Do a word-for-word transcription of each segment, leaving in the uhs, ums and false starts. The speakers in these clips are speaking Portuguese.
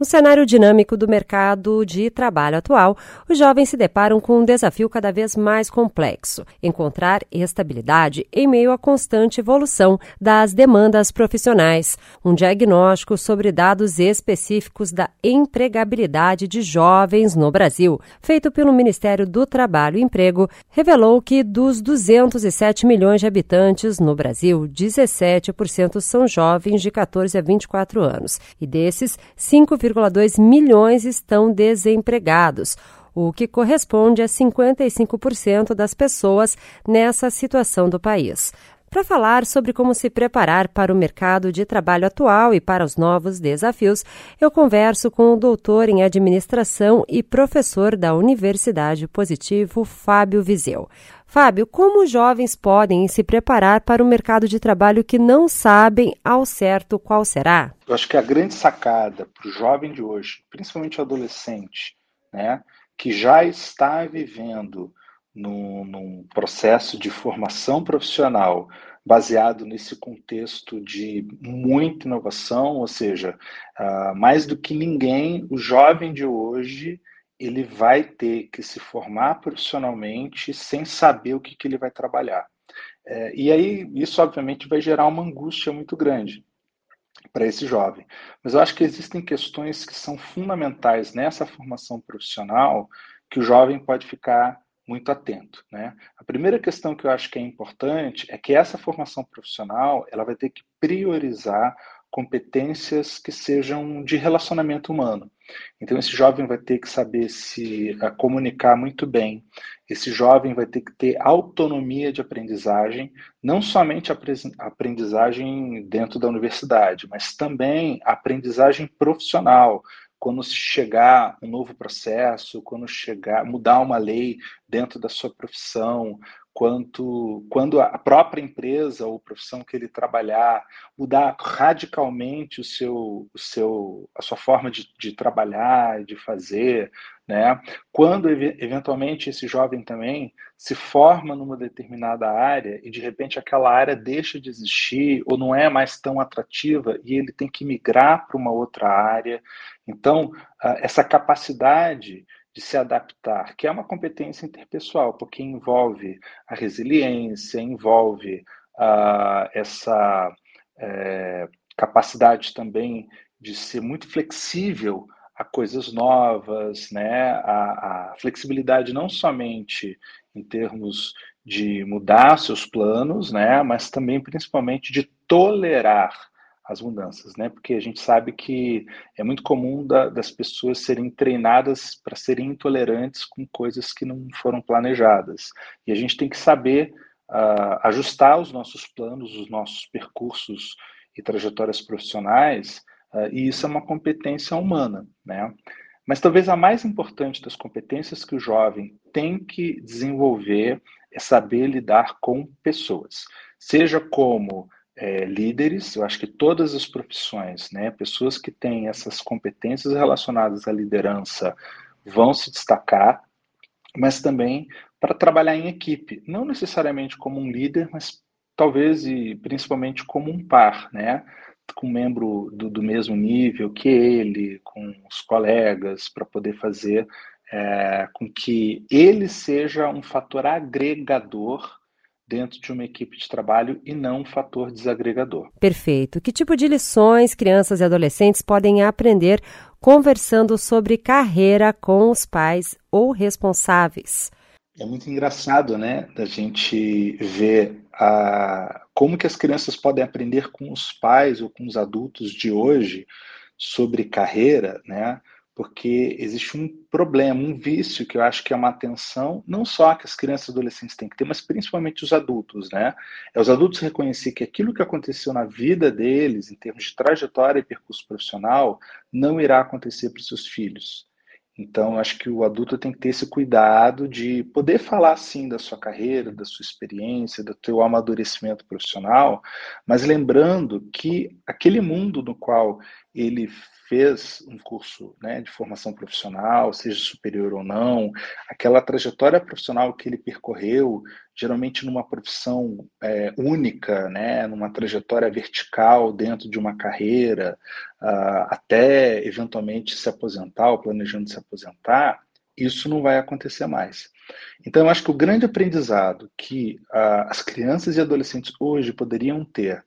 No cenário dinâmico do mercado de trabalho atual, os jovens se deparam com um desafio cada vez mais complexo: encontrar estabilidade em meio à constante evolução das demandas profissionais. Um diagnóstico sobre dados específicos da empregabilidade de jovens no Brasil, feito pelo Ministério do Trabalho e Emprego, revelou que dos duzentos e sete milhões de habitantes no Brasil, dezessete por cento são jovens de catorze a vinte e quatro anos, e desses, cinco vírgula dois milhões estão desempregados, o que corresponde a cinquenta e cinco por cento das pessoas nessa situação do país. Para falar sobre como se preparar para o mercado de trabalho atual e para os novos desafios, eu converso com o doutor em administração e professor da Universidade Positivo, Fábio Viseu. Fábio, como os jovens podem se preparar para o mercado de trabalho que não sabem ao certo qual será? Eu acho que a grande sacada para o jovem de hoje, principalmente o adolescente, né, que já está vivendo num, num processo de formação profissional baseado nesse contexto de muita inovação, ou seja, uh, mais do que ninguém, o jovem de hoje ele vai ter que se formar profissionalmente sem saber o que, que ele vai trabalhar. É, e aí isso obviamente vai gerar uma angústia muito grande para esse jovem. Mas eu acho que existem questões que são fundamentais nessa formação profissional que o jovem pode ficar muito atento, né? A primeira questão que eu acho que é importante é que essa formação profissional ela vai ter que priorizar competências que sejam de relacionamento humano. Então esse jovem vai ter que saber se uh, comunicar muito bem. Esse jovem vai ter que ter autonomia de aprendizagem, não somente a aprendizagem dentro da universidade, mas também a aprendizagem profissional. Quando chegar um novo processo, quando chegar mudar uma lei dentro da sua profissão, quanto, quando a própria empresa ou profissão que ele trabalhar mudar radicalmente o seu, o seu, a sua forma de, de trabalhar, de fazer, né? Quando eventualmente esse jovem também se forma numa determinada área e de repente aquela área deixa de existir ou não é mais tão atrativa e ele tem que migrar para uma outra área. Então, essa capacidade de se adaptar, que é uma competência interpessoal, porque envolve a resiliência, envolve uh, essa é, capacidade também de ser muito flexível a coisas novas, né? A, a flexibilidade não somente em termos de mudar seus planos, né? Mas também principalmente de tolerar as mudanças, né? Porque a gente sabe que é muito comum da, das pessoas serem treinadas para serem intolerantes com coisas que não foram planejadas. E a gente tem que saber uh, ajustar os nossos planos, os nossos percursos e trajetórias profissionais, uh, e isso é uma competência humana, né? Mas talvez a mais importante das competências que o jovem tem que desenvolver é saber lidar com pessoas, seja como É, líderes. Eu acho que todas as profissões, né, pessoas que têm essas competências relacionadas à liderança vão se destacar, mas também para trabalhar em equipe, não necessariamente como um líder, mas talvez e principalmente como um par, né, com um membro do, do mesmo nível que ele, com os colegas, para poder fazer é, com que ele seja um fator agregador dentro de uma equipe de trabalho e não um fator desagregador. Perfeito. Que tipo de lições crianças e adolescentes podem aprender conversando sobre carreira com os pais ou responsáveis? É muito engraçado, né, da gente ver a, como que as crianças podem aprender com os pais ou com os adultos de hoje sobre carreira, né? Porque existe um problema, um vício que eu acho que é uma atenção, não só que as crianças e adolescentes têm que ter, mas principalmente os adultos, né? É os adultos reconhecer que aquilo que aconteceu na vida deles, em termos de trajetória e percurso profissional, não irá acontecer para os seus filhos. Então, acho que o adulto tem que ter esse cuidado de poder falar, sim, da sua carreira, da sua experiência, do teu amadurecimento profissional, mas lembrando que aquele mundo no qual ele fez um curso, né, de formação profissional, seja superior ou não, aquela trajetória profissional que ele percorreu, geralmente numa profissão é, única, né, numa trajetória vertical dentro de uma carreira, uh, até eventualmente se aposentar ou planejando se aposentar, isso não vai acontecer mais. Então, eu acho que o grande aprendizado que uh, as crianças e adolescentes hoje poderiam ter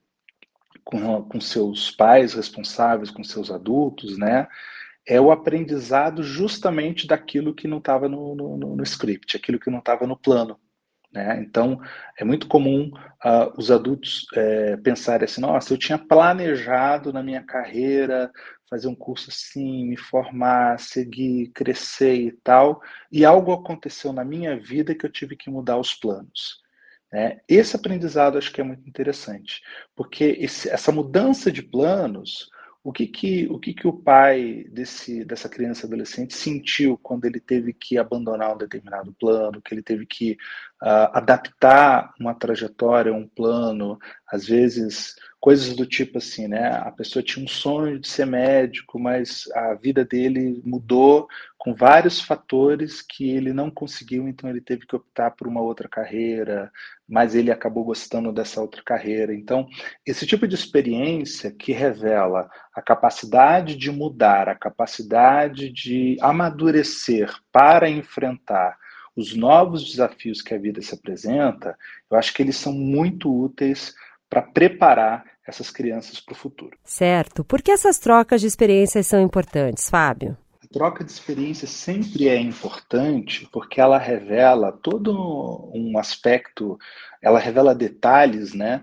com, com seus pais responsáveis, com seus adultos, né, é o aprendizado justamente daquilo que não estava no, no, no script, aquilo que não estava no plano. Né? Então, é muito comum uh, os adultos é, pensarem assim, nossa, eu tinha planejado na minha carreira fazer um curso assim, me formar, seguir, crescer e tal, e algo aconteceu na minha vida que eu tive que mudar os planos. Né? Esse aprendizado acho que é muito interessante, porque esse, essa mudança de planos, o que que o, que que o pai desse, dessa criança e adolescente sentiu quando ele teve que abandonar um determinado plano, que ele teve que uh, adaptar uma trajetória, um plano, às vezes coisas do tipo assim, né? A pessoa tinha um sonho de ser médico, mas a vida dele mudou com vários fatores que ele não conseguiu, então ele teve que optar por uma outra carreira, mas ele acabou gostando dessa outra carreira. Então, esse tipo de experiência que revela a capacidade de mudar, a capacidade de amadurecer para enfrentar os novos desafios que a vida se apresenta, eu acho que eles são muito úteis para preparar essas crianças para o futuro. Certo. Por que essas trocas de experiências são importantes, Fábio? A troca de experiência sempre é importante porque ela revela todo um aspecto, ela revela detalhes, né,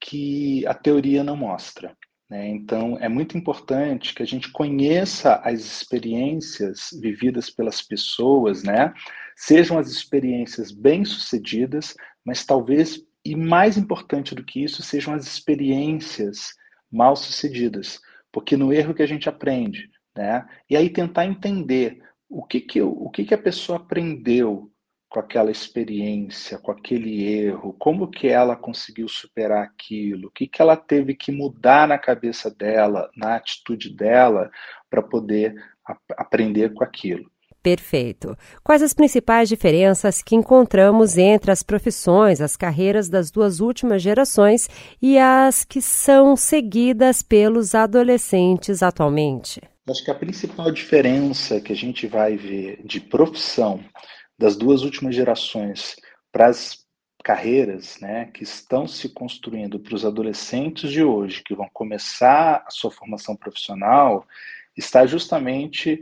que a teoria não mostra. Né? Então, é muito importante que a gente conheça as experiências vividas pelas pessoas, né? Sejam as experiências bem-sucedidas, mas talvez, e mais importante do que isso, sejam as experiências mal-sucedidas, porque no erro que a gente aprende. Né? E aí tentar entender o que que, o que que a pessoa aprendeu com aquela experiência, com aquele erro, como que ela conseguiu superar aquilo, o que que ela teve que mudar na cabeça dela, na atitude dela, para poder ap- aprender com aquilo. Perfeito. Quais as principais diferenças que encontramos entre as profissões, as carreiras das duas últimas gerações e as que são seguidas pelos adolescentes atualmente? Acho que a principal diferença que a gente vai ver de profissão das duas últimas gerações para as carreiras, né, que estão se construindo para os adolescentes de hoje, que vão começar a sua formação profissional, está justamente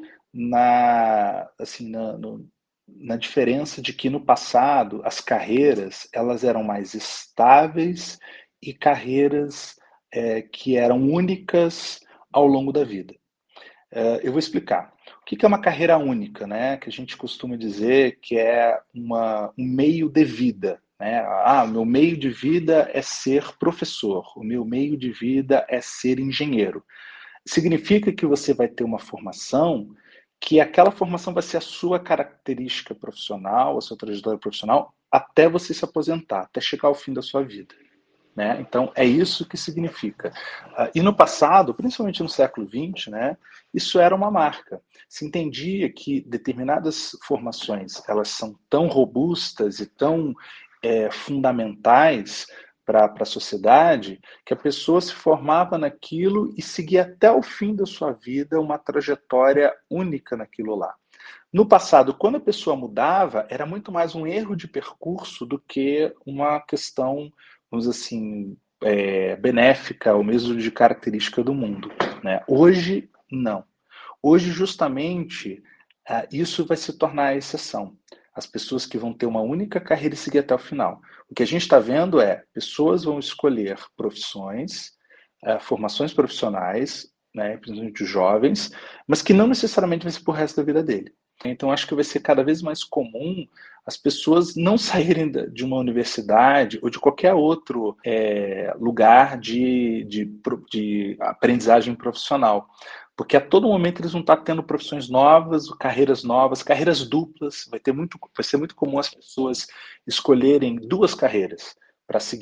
na, assim, na, no, na diferença de que no passado as carreiras elas eram mais estáveis e carreiras é, que eram únicas ao longo da vida. Uh, eu vou explicar. O que é uma carreira única, né? Que a gente costuma dizer que é uma, um meio de vida. Né? Ah, o meu meio de vida é ser professor, o meu meio de vida é ser engenheiro. Significa que você vai ter uma formação que aquela formação vai ser a sua característica profissional, a sua trajetória profissional, até você se aposentar, até chegar ao fim da sua vida. Né? Então, é isso que significa. Uh, e no passado, principalmente no século vinte, né, isso era uma marca. Se entendia que determinadas formações elas são tão robustas e tão é, fundamentais para a sociedade que a pessoa se formava naquilo e seguia até o fim da sua vida uma trajetória única naquilo lá. No passado, quando a pessoa mudava, era muito mais um erro de percurso do que uma questão, vamos dizer assim, é, benéfica ou mesmo de característica do mundo. Né? Hoje, não. Hoje, justamente, isso vai se tornar a exceção. As pessoas que vão ter uma única carreira e seguir até o final. O que a gente está vendo é pessoas vão escolher profissões, formações profissionais, né, principalmente os jovens, mas que não necessariamente vai ser para o resto da vida dele. Então, acho que vai ser cada vez mais comum as pessoas não saírem de uma universidade ou de qualquer outro é, lugar de, de, de aprendizagem profissional. Porque a todo momento eles vão estar tendo profissões novas, carreiras novas, carreiras duplas. Vai, ter muito, vai ser muito comum as pessoas escolherem duas carreiras para seguir.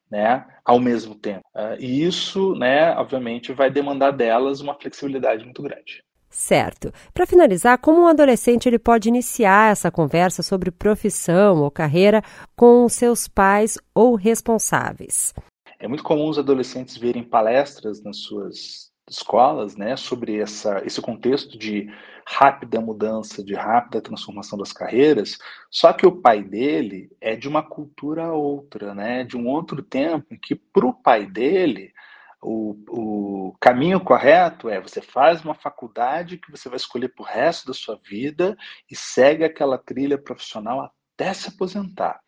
né, ao mesmo tempo. Uh, e isso, né, obviamente, vai demandar delas uma flexibilidade muito grande. Certo. Para finalizar, como um adolescente ele pode iniciar essa conversa sobre profissão ou carreira com seus pais ou responsáveis? É muito comum os adolescentes verem palestras nas suas escolas, né, sobre essa, esse contexto de rápida mudança, de rápida transformação das carreiras, só que o pai dele é de uma cultura outra, né, de um outro tempo, em que para o pai dele, o, o caminho correto é você faz uma faculdade que você vai escolher para o resto da sua vida e segue aquela trilha profissional até se aposentar.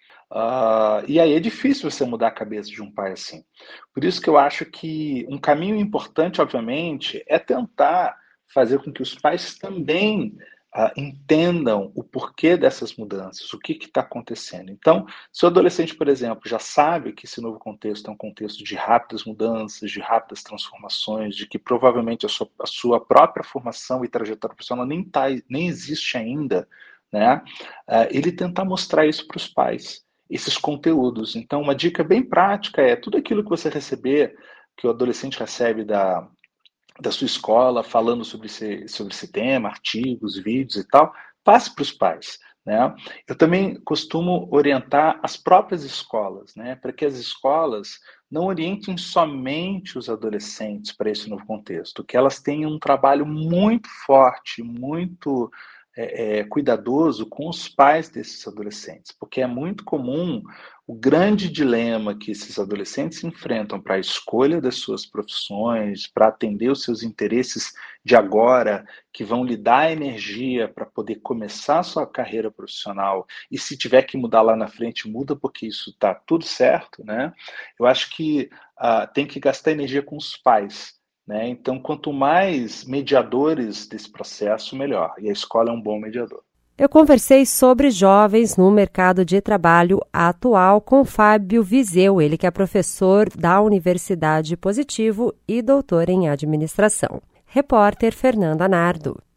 Uh, e aí é difícil você mudar a cabeça de um pai assim. Por isso que eu acho que um caminho importante, obviamente, é tentar fazer com que os pais também uh, entendam o porquê dessas mudanças, o que está acontecendo. Então, se o adolescente, por exemplo, já sabe que esse novo contexto é um contexto de rápidas mudanças, de rápidas transformações, de que provavelmente a sua, a sua própria formação e trajetória profissional nem, tá, nem existe ainda, né? Uh, ele tentar mostrar isso para os pais, esses conteúdos. Então, uma dica bem prática é tudo aquilo que você receber, que o adolescente recebe da, da sua escola, falando sobre esse, sobre esse tema, artigos, vídeos e tal, passe para os pais. Né? Eu também costumo orientar as próprias escolas, né, para que as escolas não orientem somente os adolescentes para esse novo contexto, que elas tenham um trabalho muito forte, muito É, é, cuidadoso com os pais desses adolescentes, porque é muito comum o grande dilema que esses adolescentes enfrentam para a escolha das suas profissões, para atender os seus interesses de agora, que vão lhe dar energia para poder começar a sua carreira profissional, e se tiver que mudar lá na frente, muda porque isso está tudo certo, né? Eu acho que uh, tem que gastar energia com os pais. Né? Então, quanto mais mediadores desse processo, melhor. E a escola é um bom mediador. Eu conversei sobre jovens no mercado de trabalho atual com Fábio Viseu, ele que é professor da Universidade Positivo e doutor em administração. Repórter Fernanda Nardo.